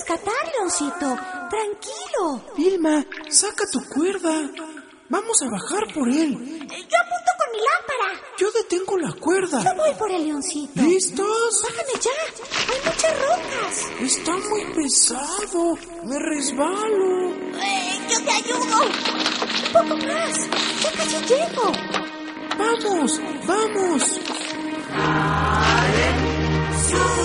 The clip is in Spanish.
rescatar, Leoncito. Tranquilo. Vilma, saca tu cuerda. Vamos a bajar por él. Yo apunto con mi lámpara. Yo detengo la cuerda. Yo voy por el Leoncito. ¿Listos? Bájame ya. Hay muchas rocas. Está muy pesado. Me resbalo. Yo te ayudo. Un poco más. Ya casi llego. ¡Vamos! ¡Vamos! ¡Sube!